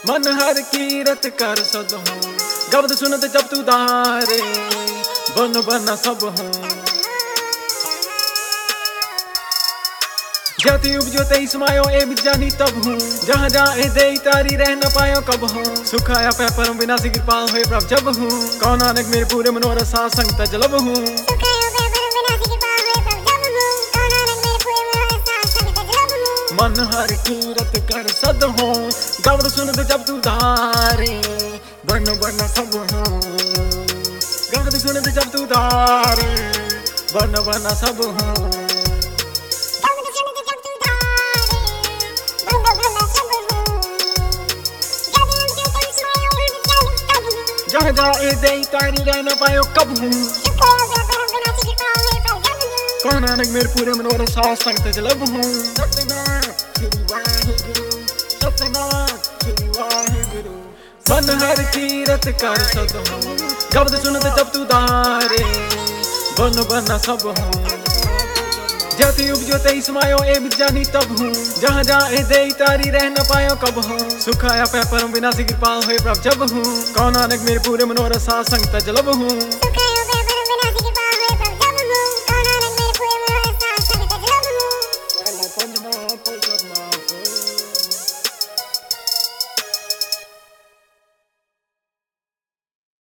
मन हर कीरत कर सद हूँ, गबद सुनत जब तू दारे, बन बना सब हूँ। जाती उपजो तेईस मायो ए जानी तब हूँ, जहाँ जहाँ दे तारी रह न पायो कब हूँ। सुखाया पैपर बिना सी कृपा हुए प्रभ जब हूँ, कौन नानक मेरे पूरे मनोरथ सा संग तजलब हूँ। मन हर कीरत कर सद हूँ, गबद सुनत जब तू धारे, बन बन सब हूँ। गबद सुनत जब तू धारे, बन बन सब हूँ। जहाँ जहाँ दे तारी रह न पायो कब हूँ, कौन नानक मेरे पूरे मनोरथ सा संग तजलब हूँ। सतनाम श्री वाहिगुरु, सतनाम श्री वाहिगुरु। मन हर कीरत कर सद हूँ, गबद सुनत जब तू दारे, बन बना सब हूँ। जाति उपजो तेईस मायो ए जानी तब हूँ, जहाँ जहाँ दे तारी रह न पायो कब हूँ। सुखाया पैपर बिना सी कृपा हुए प्रभ जब हूँ, कौन नानक मेरे पूरे मनोरथ सा संग तजलब हूँ।